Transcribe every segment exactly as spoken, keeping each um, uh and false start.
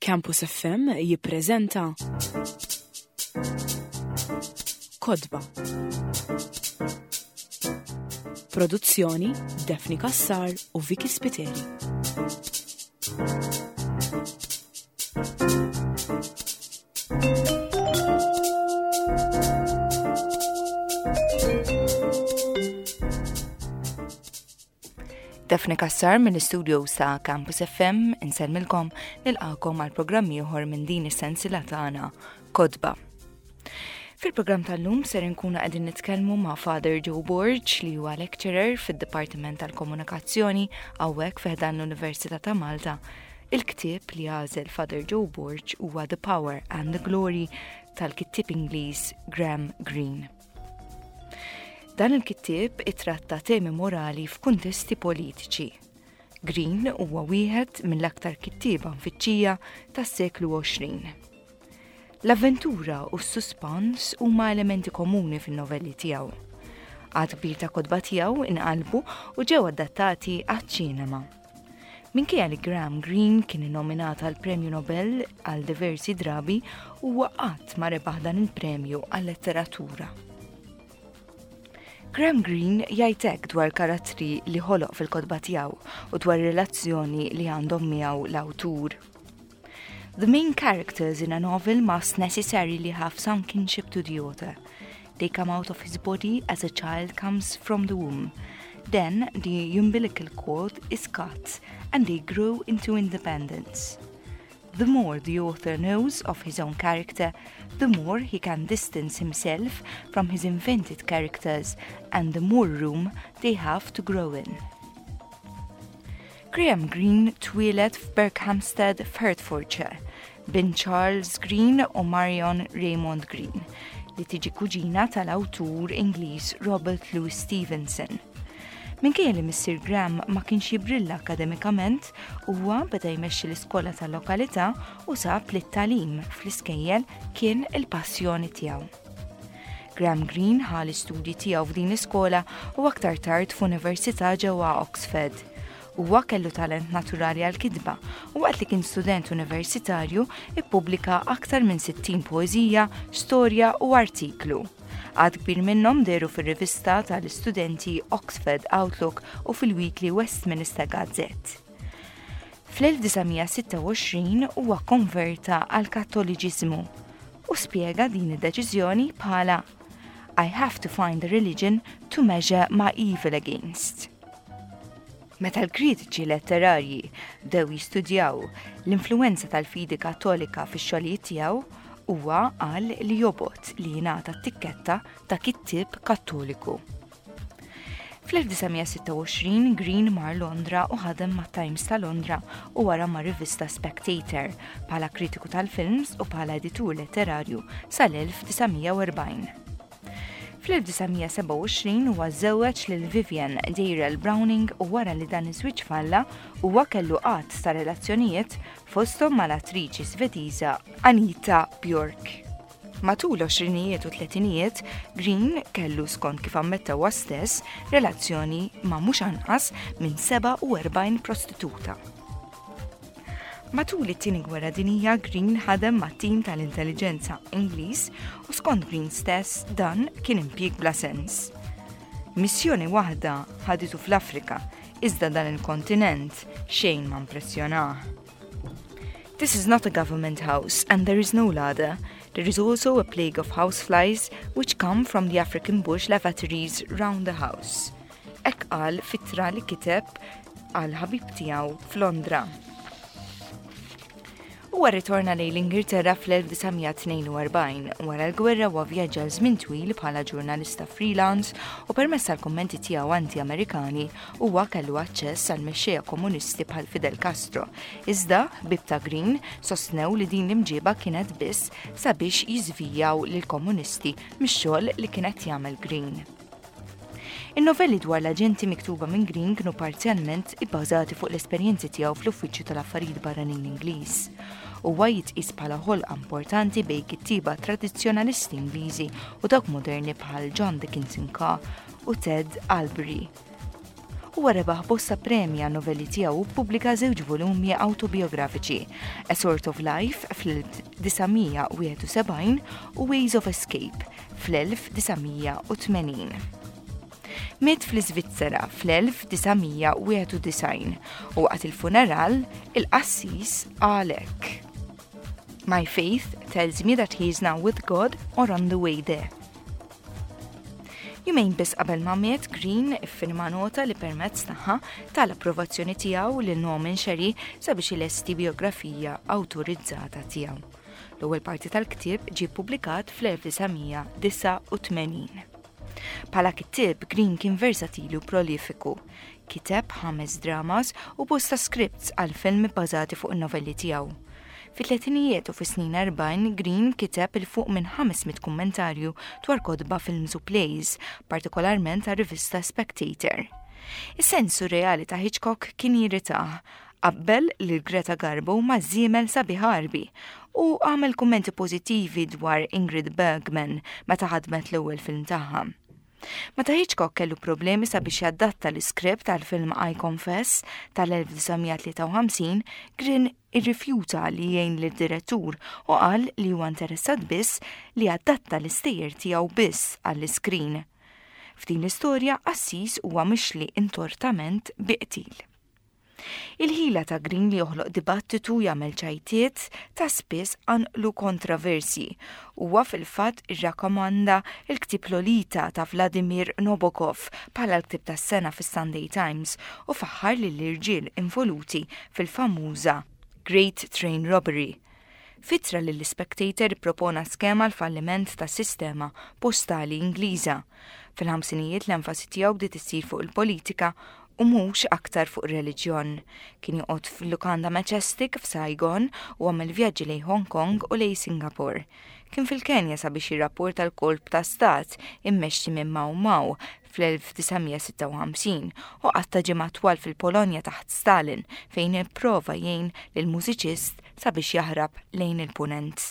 Campus F M jippreżenta Kodba. Produzzjoni Defni Kassar u Viki Spiteri. Defni Kassar mill-istudio sa' Campus F M insellmilkom nilqakom għal programm ieħor minn din is-sensila tagħna Kodba. Fil-programm tal-lum ser nkunu qegħdin nitkellmu ma' Father Joe Borg li huwa lecturer fid-Dipartiment tal-Komunikazzjoni hawnhekk fiħdan l-Università ta' Malta. Il-ktieb li għażel Father Joe Borg huwa The Power and the Glory tal-kittieb Ingliż Graham Greene. Dan il-kittieb itratta temi morali f'kuntesti politiċi. Greene huwa wieħed mill-aktar kittieba mfittxija tas-seklu għoxrin. L-avventura u s-suspans huma elementi komuni fin-novelli tiegħu. Għad kbir ta' kodba tiegħu inqalbu u ġew adattati għaċ-ċinema. Minkejja li Graham Greene kien innominat għal Premju Nobel għal diversi drabi huwa qatt ma rebaħ dan il-premju għal-letteratura. Graham Greene jgħid dwar karattri li ħoloq fil-kodba tiegħu u dwar relazzjoni li għandhom miegħu l-awtur. The main characters in a novel must necessarily have some kinship to the author. They come out of his body as a child comes from the womb. Then the umbilical cord is cut and they grow into independence. The more the author knows of his own character, the more he can distance himself from his invented characters and the more room they have to grow in. Graham Greene twieled f'Berkhamsted, Hertfordshire, bin Charles Greene u Marion Raymond Greene, li tiġi kuġina tal-awtur Ingliż Robert Louis Stevenson. Minkejja li Mister Graham ma kienx jibrilla akademikament, huwa beda jmexxi l-iskola tal-lokalità u sab li t-tagħlim fl-iskejjel kien il-passjoni tiegħu. Graham Greene ħa l-istudji tiegħu f'din l-iskola u aktar tard f'università ġewwa Oxford. Huwa kellu talent naturali għall-kitba u waqt li kien student universitarju ippubblika aktar minn sittin poeżija, storja u artiklu. Għad kbir minnhom deru fir-rivista tal-istudenti Oxford Outlook u fil-Weekly Westminster Gazette. fl-elf-tisa' huwa konverta għal kattoliċiżmu u spjega din id-deċiżjoni bħala I have to find a religion to measure my evil against. Meta l-kritiċi letterarji bdew jistudjaw l-influenza tal-fidi kattolika fix-xogħlijiet tiegħu, huwa qal li jobot li jingħata t-tikketta ta' kittieb kattoliku. fl-elf-tisa' Greene mar Londra u ħadem ma' Times ta' Londra u wara ma' rivista Spectator bħala kritiku tal-films u bħala editur letterarju sal-elf-tisa' fl-elf-tisa' huwa żewweġ lil Vivian Darrell Browning u wara li dan iż-żwieġ falla huwa kellu qatt ta' relazzjonijiet fosthom mal-attriċi Svediża Anita Björk. Matul l-għoxrinijiet u tletinijiet, Greene kellu skont kif ammetta huwa stess relazzjoni ma' mhux anqas minn seba' u erbgħin prostituta. Matul it-tieni gwerra dinjija Greene ħadem mat-tim tal-intelligenza Ingliż u skont Greene stess dan kien impjieg bla sens. Missjoni waħda ħaditu fl-Afrika, iżda dan il-kontinent xejn ma impressjonah. This is not a government house and there is no ladder. There is also a plague of houseflies which come from the African bush lavatories round the house. Hekk qal fittra li kiteb għal ħabib tiegħu f'Londra. Huwa ritorna lejn l-Ingilterra fl-elf-tisa' wara l-gwerra huwa vjaġġa żmien twil bħala ġurnalista freelance u permezz tal-kummenti tiegħu anti-Amerikani huwa kellu aċċess għal mexxejja komunisti bħal Fidel Castro. Iżda ħbieb ta' Greene sostnew li din l-imġiba kienet biss sabiex jiżvijaw lill-komunisti mix-xogħol li kienet jagħmel Greene. In-novelli dwar l-aġenti miktuba minn Greene kienu parzjalment ibbażati fuq l-esperjenzi tiegħu fl-Uffiċċju tal-Affarijiet Barranin Ingliż. Huwa jitqies bħala ħolqa importanti bejn kittieba tradizzjonalisti Ingliżi u dawk moderni bħal John Dickinson Carr u Ted Albury. huwa rebaħ bosta premji għan novelli tiegħu u ppubblika żewġ volumi autobiografiċi, A Sort of Life fl-elf tisa sebgħin u Ways of Escape fl-elf tisa tmenin. Miet fl-Iżvizzera fl-elf tisa disajn u waqt il-funeral il-qassis għalek. My faith tells me that he is now with God or on the way there. Jumejn biss qabel ma miet, Green iffirma nota li permezz tagħha tal-approvazzjoni tiegħu lil Norman Sherry sabiex ilesti biografija awtorizzata tiegħu. L-ewwel parti tal-ktieb ġie ppubblikat fl-elf tisa disa u tmenin. Bħala kittib, Green kien versatilu prolifiku. Kiteb ħames dramas u bosta scripts għal film bbażati fuq in-novelli tiegħu. Fit-tletinijiet u fis-snin erbgħin, Green kiteb il fuq minn ħamesmiet kummentarju dwar kodba films u plays, partikolarment għar rivista Spectator. Is-sensu reali ta' Hitchcock kien jirritah, qabbel lil Greta Garbo ma' żiemel Sabi Harbi u għamel kummenti pożittivi dwar Ingrid Bergman meta ħadmet l-ewwel film tagħha. Meta Hitchcock kellu problemi sabiex jaddatta l-iskript tal-film I Confess tal-elf tisa tlieta u ħamsin, Green irrifjuta li jgħin lid-direttur u qal li huwa interessat biss li jaddatta l-istejjer tiegħu biss għall-iskrin. F'din l-istorja Assis huwa mixli intortament biqtil. Il-ħila ta' Green li joħloq dibattitu jagħmel ċajtiet ta' spiss għanqlu kontroversi. Huwa fil-fatt irrakkomanda l-ktib Lolita ta' Vladimir Nabokov bħala l-ktib tas-sena fis-Sunday Times u faħħar lil irġiel involuti fil-famuża Great Train Robbery. Fitra li l-Spectator propona skema l-falliment ta' sistema postali Ingliża. Fil-ħamsinijiet l-enfasi tiegħu bdiet issir fuq il-politika u mhux aktar fuq reliġjon. Kien joqgħod fil-lukanda Majestic f'Saigon u għamel vjaġġi lejn Hong Kong u lejn Singapore. Kien fil-Kenja sabiex jirrapport tal-kolb ta' stat immexxi minn Mau Mau fl-elf tisa sitta u ħamsin u qatta ġimgħa twal fil-Polonja taħt Stalin fejn ipprova jgħin lill-mużiċist sabiex jaħrab lejn il-punent.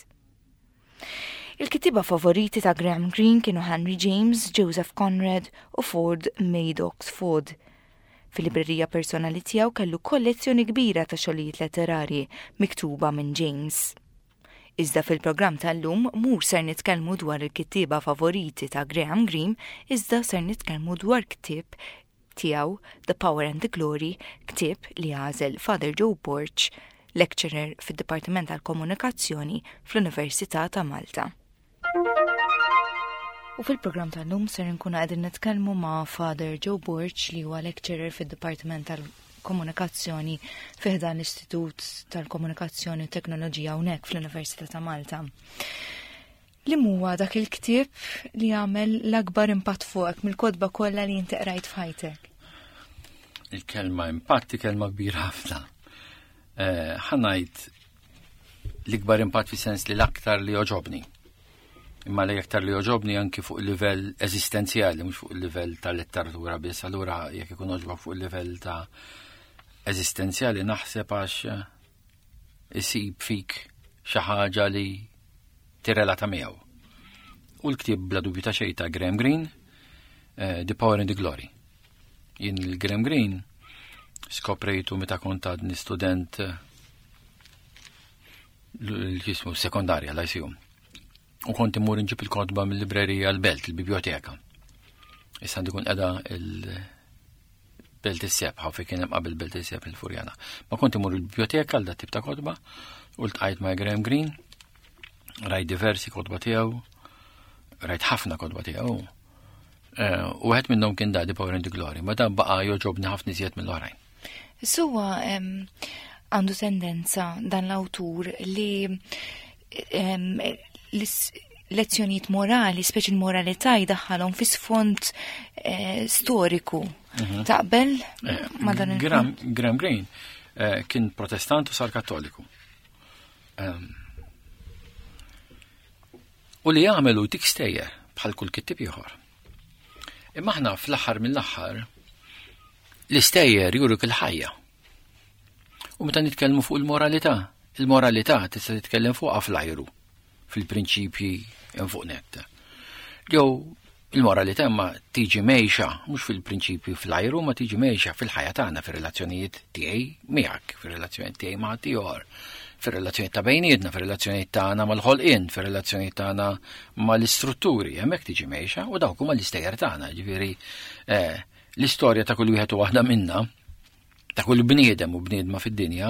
Il-kittiba favoriti ta' Graham Greene kienu Henry James, Joseph Conrad u Ford Madox Ford. Fil-librerija personali tiegħu kellu kollezzjoni kbira ta' xogħlijiet letterarji miktuba minn James. Iżda fil-programm tal-lum mhux ser nitkellmu dwar il-kittieba favoriti ta' Graham Greene, iżda ser nitkellmu dwar ktieb tiegħu The Power and the Glory, ktieb li għażel Father Joe Borch, lecturer fid-Dipartiment tal-Komunikazzjoni fl-Università ta' Malta. U fil-programm tal-lum ser nkunu qegħdin nitkellmu ma' Father Joe Borch li huwa lecturer fid-Dipartiment tal-Komunikazzjoni fih dan l-Istitut tal-Komunikazzjoni u Teknoloġija hawnhekk fl-Università ta' Malta. Li huwa dak il-ktieb li għamel l-akbar impatt fuqek mill-kodba kollha li inti qrajt f'ħajtek? Il-kelma impatti kelma kbira ħafna. Ħanajt l-ikbar impatt fi sens li l-aktar li oġobni. Imma li aktar li oġobni anki fuq il-livell eżistenzjali, mhux fuq il-livell tal-letteratura biss. Allura jekk ikun oġba fuq il-livell ta' eżistenzjali naħseb għax isib fik xi ħaġa li tirrelata miegħu. U l-ktieb bla dubju ta' xejn ta' Graham Greene, uh, The Power and the Glory. Jien il-Graham Greene skoprejtu meta kont għadni student l-jismu sekondarja l-I C U. U kont imur nġib il-kodba mill-librerija l-Belt, il-biblioteka. Issa għandi kun qiegħda il-Belt is-Seb, ħaw fejn kien hemm qabel Belt is-Seb il-Furjana. Ma kont imur il-biblioteka għal dat tip ta' kodba, u ltqajt ma' Graham Greene, rajt diversi kodba tiegħu, rajt ħafna kodba tiegħu. U għed minnhom kien da The Power and the Glory, ma dan baqa' joġobni ħafna iżjed mill-oħrajn. Suwa għandu tendenza dan l-awtur li lezzjonijiet morali, speċi l-moralità jdaħħalhom fi sfond storiku. Taqbel ma dan il- Graham Greene kien protestant u sar kattoliku. U li jagħmelu tik stejjer bħal kull kittib ieħor. Imma aħna fl-aħħar mill-aħħar l-istejjer juruk il-ħajja. U meta nitkellmu fuq il-moralità, il-moralità tista' titkellem fuqha fl-ajru, fil-prinċipji hemm fuq netta. Jew il-moralità ma tiġi mejxa, mhux fil-prinċipju fl-ajru, ma tiġi mejxa fil-ħajja tagħna, fir-relazzjonijiet tiegħi miegħek, fir-relazzjonijiet tiegħi ma' ieħor, fir-relazzjonijiet ta' bejnietna, fir-relazzjonijiet tagħna mal-ħolqien, fir-relazzjonijiet tagħna mal-istrutturi, hemmhekk tiġi mejxa u dawk huma l-istejjer tagħna, ġifieri l-istorja ta' kull wieħed u waħda minna, ta' kull bniedem u bniedma fid-dinja,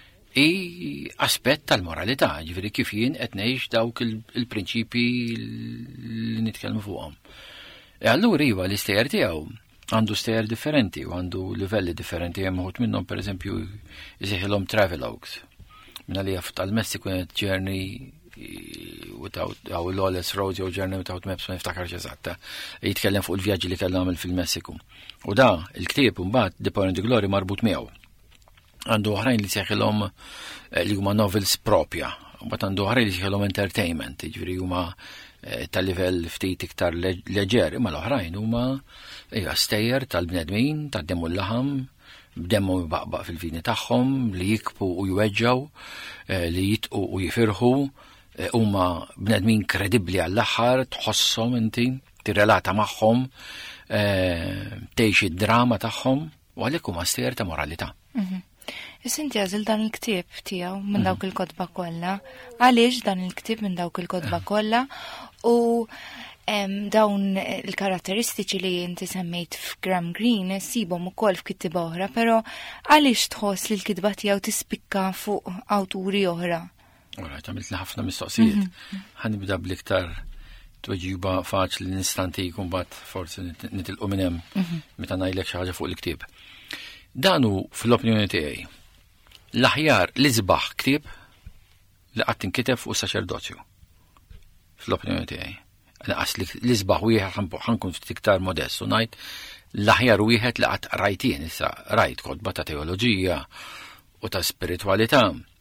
i aspett tal-moralità, ġifieri kif jien qed ngħix dawk il-prinċipji li nitkellmu fuqhom. E allura iva l-istejjer tiegħu għandu stejjer differenti u għandu livelli differenti, hemm uħud minnhom pereżempju jisejħilhom travelogues. Minn għalija tal-Messiku kienet journey without our lawless roads jew journey without maps ma niftakarx eżatta. Jitkellem fuq il-vjaġġi li kellha għamel fil-Messiku. U da il-ktieb imbagħad Departure into Glory marbut miegħu. Għandu oħrajn li seħilhom li huma novels propja, u bat għandu oħrajn li seħilhom entertainment, ġifieri huma tal-livell ftit iktar leġer, imma l-oħrajn huma ejja stejjer tal-bnedmin, tad-demm u l-laħam, b'demmu jbaqbaq fil-vini tagħhom, li jikbu u jweġġaw, li jitqu u jifirħu, huma bnedmin kredibbli għall-aħħar, tħosshom inti, tirrelata magħhom, tgħix id-drama tagħhom, u għalhekk huma stejjer ta' moralità. Is-inti għażil dan il-ktieb tiegħu minn dawk il-kotba kollha. Għaliex dan il-ktieb minn dawk il-kotba kollha u dawn il-karatteristiċi li inti semmejt f'Graham Greene sibhom ukoll f'kittiba oħra, però għaliex tħoss li l-kitba tiegħu tispikka fuq awturi oħra? Ora, għamilt li ħafna mistoqsijiet. Ħanibda bl-iktar tweġiba faċli nistantik u mbagħad forsi nitilqu minn hemm meta ngħidlek xi ħaġa fuq il-ktieb. Danu fl-opinjoni tiegħi l-aħjar li żbaħ ktieb li qatt inkiteb fuq saċerdozju. Fl-opinjoni tiegħi. Naqas li żbaħ wieħed ħankun ftit iktar modest u ngħid l-aħjar wieħed li qatt rajt jien issa rajt kotba ta' teoloġija u ta' spiritwalità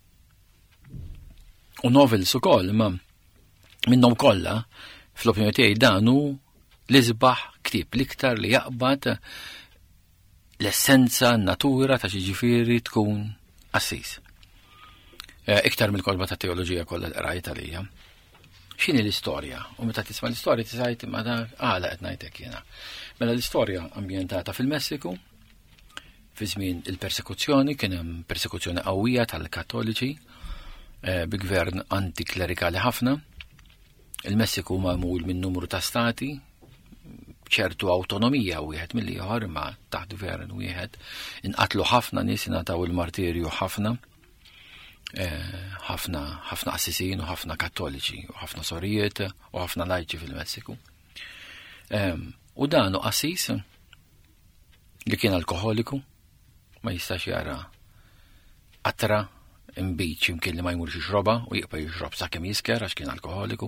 u novels ukoll, imma minnhom kollha fl-opinjoni tiegħi danu li żbaħ ktieb l-iktar li jaqbad l-essenza, n-natura ta' ġifieri tkun Assis. Iktar mill-kolba ta' teoloġija kollha qrajt għalija. X'inhi l-istorja? U meta tisma' l-istorja tisajt ma da għala qed ngħidlek jiena. Mela l-istorja ambjentata fil-Messiku fi żmien il-persekuzzjoni, kien hemm persekuzzjoni qawwija tal-Kattoliċi bi gvern antiklerikali ħafna. Il-Messiku magħmul minn numru ta' stati, ċertu autonomija wieħed mill-ieħor imma taħt gvern wieħed inqatlu ħafna nies ingħataw il-martirju ħafna ħafna ħafna assisin u ħafna kattoliċi u ħafna sorijiet u ħafna lajċi fil-Messiku. U dan assis li kien alkoholiku ma jistax jara qatra imbiċ imkien li ma jmurx jixroba u jibqa' jixrob sakemm jisker għax kien alkoholiku.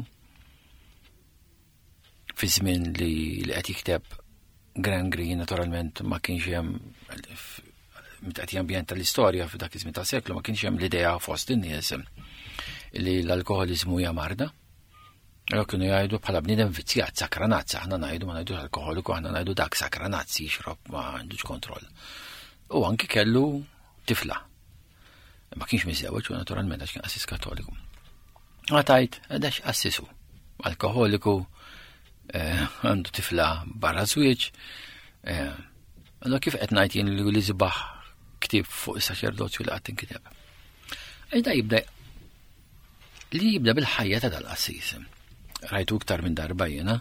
Fi żmien li qed jikteb Graham Greene naturalment ma kienx hemm meta qed jambjent tal-istorja f'dak iż-żmien tas-seklu ma kienx hemm l-idea fost in-nies li l-alkoholiżmu hija marda. Allora kienu jgħidu bħala bniedem vizzjat sakranazza, aħna ngħidu ma ngħidux alkoholiku, aħna ngħidu dak sakranazzi jixrob ma għandux kontroll. U anki kellu tifla. Ma kienx miżewweġ u naturalment għax kien assis kattoliku. Għatajt, għadax assisu. Alkoholiku għandu tifla barra żwieġ. Allora kif qed ngħid jien li żbaħ ktieb fuq is-saċerdozju li qatt inkiteb. Ejda jibda li jibda bil-ħajja ta' dal-qassis. Rajtu iktar minn darba jiena.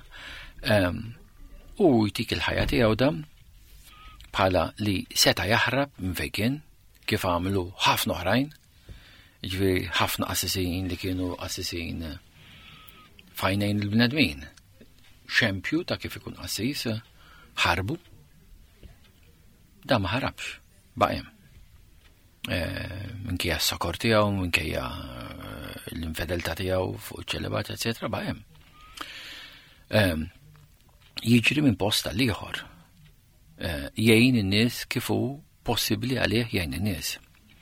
U jtik il-ħajja tiegħu da bħala li seta' jaħrab minn fejn kien kif għamlu ħafna oħrajn. Ġifieri ħafna assisin li kienu assisin fajnejn il-bnedmin. Xempju ta' kif ikun qassis, ħarbu, da ma ħarabx, baqjem. Minkejja s-sokor tiegħu, minkejja l-infedeltà tiegħu fuq iċ-ċelibat, eċetera, baqjem. Jiġri minn posta l-ieħor. Jgħin in-nies kif hu possibbli għalih jgħin in-nies.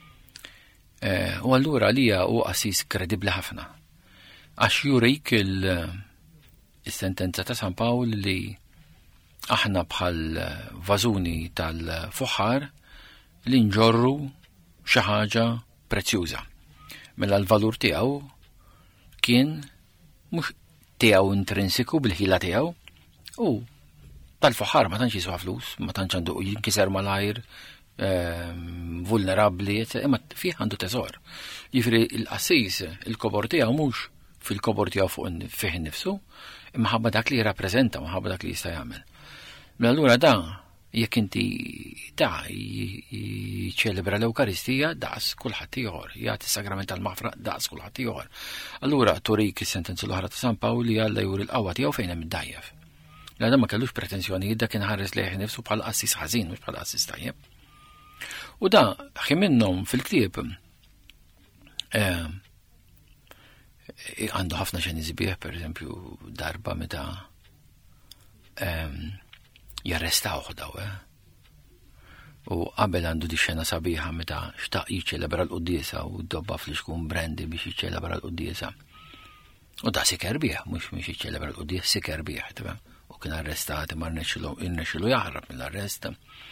U allura għalija hu qassis kredibbli ħafna. Għax jurik il- is-sentenza ta' San Pawl li aħna bħal vażuni tal-fuħar li nġorru xi ħaġa prezzjuża. Mela l-valur tiegħu kien mhux tiegħu intrinsiku bil-ħila tiegħu, U tal-fuħar ma tantx jiswa flus, ma tantx għandu jinkiser malajr, vulnerabli, imma fih għandu teżor. Jifri il-qassis, il-kobor tiegħu mhux fil-kobor tiegħu fuq fih innifsu, imma ħabba dak li jirrappreżenta, ma ħabba dak li jista' jagħmel. Allura da jekk inti ta' jiċċelebra l-Ewkaristija daqs kulħadd ieħor, jagħti s-sagrament tal-maħfra daqs kulħadd ieħor. Allura turik is-sentenza l-oħra ta' San Pawli Alla juri l-qawwa tiegħu fejn hemm id-dajjef. L-għada ma kellux pretenzjoni, dak kien ħares lejh nifsu bħala qassis ħażin mhux bħala qassis tajjeb. U da ħi minnhom fil-ktieb għandu ħafna xejn iżbieħ, pereżempju darba meta jarrestawh daw, u qabel għandu di xena sabiħa meta xtaq jiċċelebra l-quddiesa u dobba fl-xkun brendi biex jiċċelebra l-quddiesa. U da siker bieħ, mhux mhux jiċċelebra l-quddiesa, siker bieħ, tibem. U kien arrestati ma rnexxilu jaħrab mill-arrest.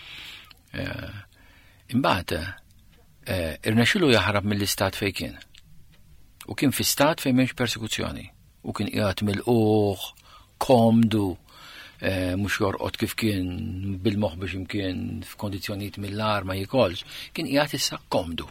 Imbagħad irnexxilu jaħrab mill-istat fejn kien. U kien fi stat fejn m'hemmx persekuzzjoni. U kien qiegħed mill-qoħ, komdu, mhux jorqod kif kien bil-moħħ biex imkien f'kondizzjonijiet mill-ar ma jikolx, kien qiegħed issa komdu.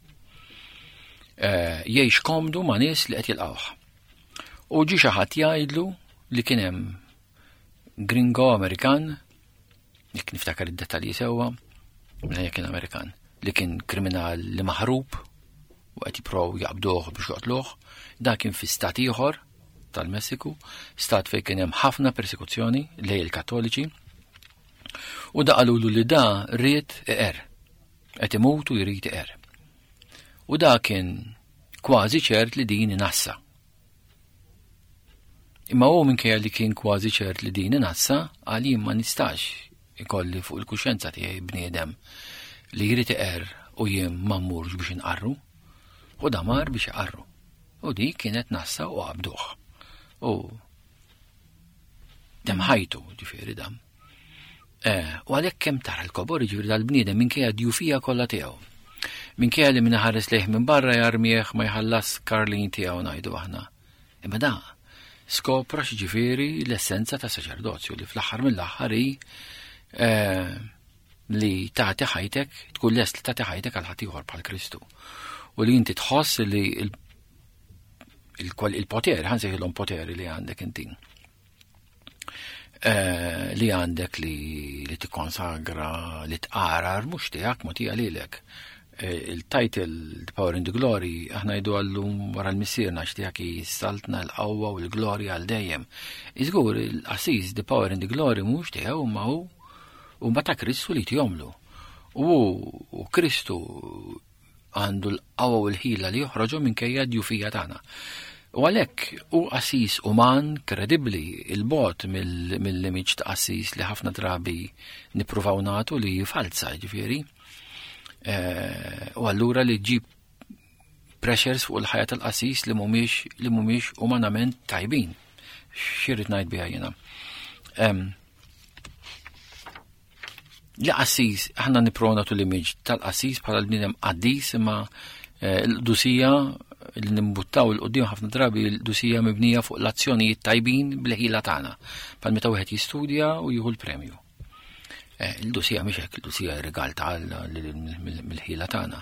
Jgħix komdu ma' nies li qed jilqawh. U ġie xi ħadd jgħidlu li kien hemm Gringo Amerikan, jekk niftakar id-dettalji sewwa, minn kien Amerikan, li kien kriminal li maħrub u qed jipprov jaqbduh biex joqtluh, da kien fi stat ieħor tal-Messiku, stat fejn kien hemm ħafna persekuzzjoni lej il-Kattoliċi, u da qalulu li da ried iqer, qed imut u jrid iqer. U da kien kważi ċert li din inassa. Imma u minkejja li kien kważi ċert li din inassa, għalien ma nistax ikolli fuq il-kuxjenza tiegħi bniedem li jrid iqer u jien ma mmurx biex inqarru, u da mar biex iqarru. U di kienet nassa u qabduh. U dem ħajtu ġifieri dam. U għalhekk kemm tara l-kobor ġifieri dal-bniedem minkejja djufija kollha tiegħu. Minkejja li min ħares lejh minn barra jarmieħ ma jħallas karlin tiegħu ngħidu aħna. Imma da skopra x'ġifieri l-essenza ta' saċerdozju li fl-aħħar mill-aħħar hi li tagħti ħajtek, tkun lest li tagħti ħajtek għal ħadd ieħor bħal Kristu. U li inti tħoss li il-poteri, ħansejħilhom poteri li għandek inti. Li għandek li tikkonsagra, li tqarar mhux tiegħek ma tiegħek lilek. Il-title The Power and the Glory aħna jdu għallum wara l-missierna x'tiegħek jissaltna l-qawwa u l-glorja għal dejjem. Iżgur il-qassis The Power and the Glory mhux tiegħu ma hu u ma ta' Kristu li tjomlu. U Kristu għandu l-qawwa u l-ħila li joħroġu minkejja d-djufija tagħna. U għalhekk u qassis uman kredibbli il-bot mill-imiġ ta' qassis li ħafna drabi nippruvaw nagħtu li falsa ġifieri. U allura li ġib pressures fuq il-ħajja tal-qassis li mhumiex li mhumiex umanament tajbin. Xirrid ngħid biha jiena. Li qassis aħna nipprova nagħtu l-imiġ tal-qassis bħala l-bniedem qaddis imma l-qdusija li nimbuttaw il-qudiem ħafna drabi l-qdusija mibnija fuq l-azzjonijiet tajbin bil-ħila tagħna. Bħal meta wieħed jistudja u jieħu l-premju. Il-dusija mhix hekk, il-dusija rigal tagħna mill-ħila tagħna.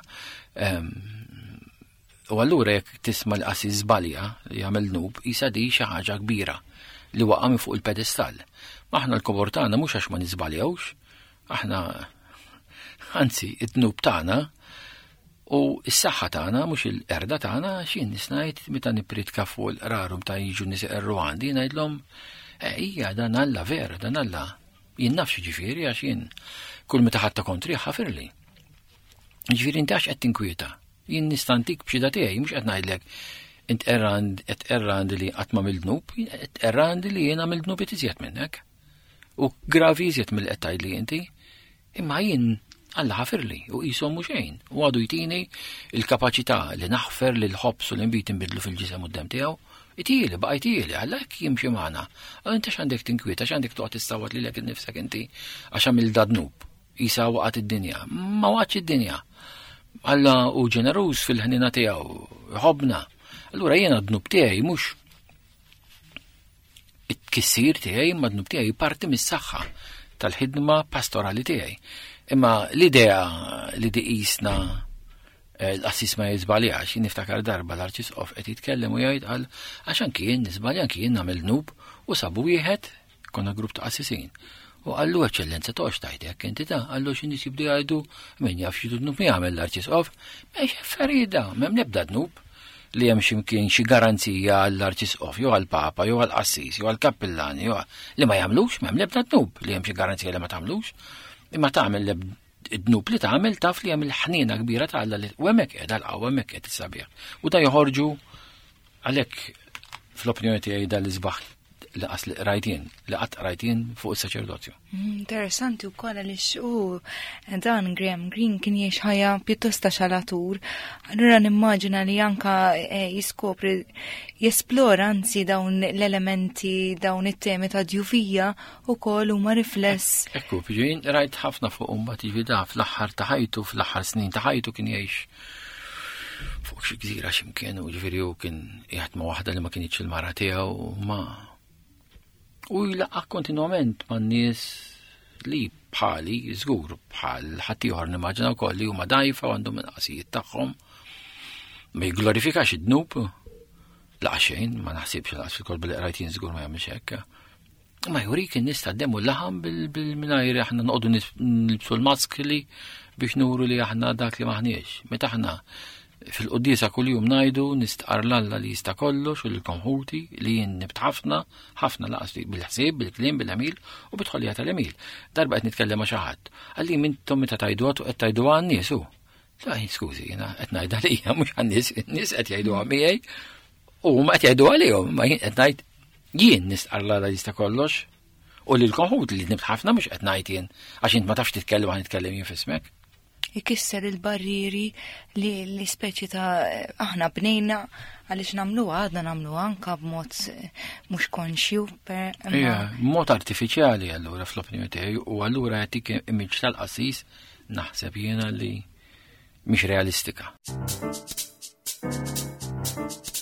U allura jekk tisma' l-qassis żbalja li jagħmel nub, isa di xi ħaġa kbira li waqa' minn fuq il-pedestal. Ma aħna l-kobor tagħna mhux għax ma niżbaljawx, aħna anzi it-tnub tagħna u s-saħħa tagħna mhux il-qerda tagħna x'in nisngħid meta nippritka fuq il-qrarum ta' jiġu nies iqerru għandi ngħidlhom hija dan Alla vera, dan Alla jien nafx ġifieri għax jien kull meta ħadd ta' kontri ħafirli. Ġifieri inti għax qed tinkwieta. Jien nistantik b'xida tiegħi mhux qed ngħidlek int errand qed errand li qatt ma mill-dnub, qed errand li jien għamil dnub iżjed minnek. U gravi iżjed mill-qed tgħidli inti. Imma jien Alla ħafirli u qishom mhux xejn. U għadu jtini l-kapaċità li naħfer lil ħobs u l-inbit inbidlu fil-ġisem quddiem tiegħu. Itili, baqa itili, għallek jimxi maħna. Inti x'għandek tinkwieta, x'għandek toqgħod tistawat lilek innifsek inti għax għamil dadnub. Isa waqgħet id-dinja. Ma waqgħetx id-dinja. Alla u ġeneruż fil-ħnina tiegħu, ħobna. Allura jiena d-dnub tiegħi mhux tkissir tiegħi imma d-dnub tiegħi parti mis-saħħa tal-ħidma pastorali tiegħi. Imma l-idea li diqisna l-qassis ma jizbaljax, niftakar darba l-Arċisqof qed jitkellem u jgħid qal għax anki jien nisbalja anki jien nagħmel dnub u sabu wieħed konna grupp ta' qassisin. U għallu eċċellenza tox tajtek inti ta' għallu xi nies jibdu jgħidu min jaf xi dnub jagħmel l-Arċisqof, m'hemmx affarijiet da, m'hemm nebda dnub li hemm x'imkien xi garanzija għall-Arċisqof jew għall-Papa jew għall-Qassis jew għall-Kappillan jew li ma jagħmlux, m'hemm nebda dnub li hemm xi garanzija li ma tagħmlux. Imma tagħmel id-dnub li tagħmel taf li hemm il-ħniena kbira ta' Alla li u hemmhekk qiegħda l-qawwa hemmhekk qed is-sabiħ. U da joħorġu għalhekk fl-opinjoni tiegħi dan l-isbaħ li qas li rajtien, li qatt rajtien fuq is-saċerdozju. Interessanti wkoll għaliex u dan Graham Greene kien jgħix ħajja pjuttost xalatur. Allura nimmaġina li anka jiskopri jesplora anzi dawn l-elementi, dawn it-temi ta' djufija ukoll huma rifless. Ekku, ġejjin rajt ħafna fuq imbagħad jiġi da fl-aħħar ta' ħajtu, fl-aħħar snin ta' ħajtu kien jgħix fuq xi gżira x'imkien u ġifieri hu kien qiegħed ma' waħda li ma kienx il-mara tiegħu ma u jlaqqa kontinwament man nies li bħali żgur bħal ħadd ieħor nimmaġina wkoll li huma dgħajfa u għandhom il-qasijiet tagħhom. Ma jglorifikax id-dnub laqgħa xejn, ma naħsibx laqgħa fil-kolb li qrajt jien żgur ma jagħmilx hekk. Ma jurik in-nies taqdemu l-laħam bil-mingħajr aħna noqogħdu nilbsu l-maskli biex nuru li aħna dak li maħniex. Meta aħna fil-quddiesa kuljum ngħidu nistqar l-Alla li jista' kollox u l-komħuti li jien nibt ħafna, ħafna laqas bil-ħsieb, bil-kliem, bil-għamil u bidħolija tal-għamil. Darba qed nitkellem ma' xi ħadd. Għalli mintom meta tgħiduha qed tgħiduha għan-nies hu. La skużi, jiena qed ngħidha għalija mhux għan-nies, in-nies qed jgħiduha miegħi u huma qed jgħiduha għalihom, ma jien qed ngħid jien nistqar l-Alla li jista' kollox u li l-komħut li nibt ħafna mhux qed ngħid jien għax int ma tafx titkellem għan nitkellem jien fismek. Ikisser il-barrieri li l-speċi ta' aħna bnejna għaliex nagħmluha għadna nagħmluha anke b'mod mhux konxju. Ija, b'mod artifiċjali allura fl-opinjoni tiegħi u allura jagħtik immiġġ tal-qassis naħseb jiena li mhix realistika.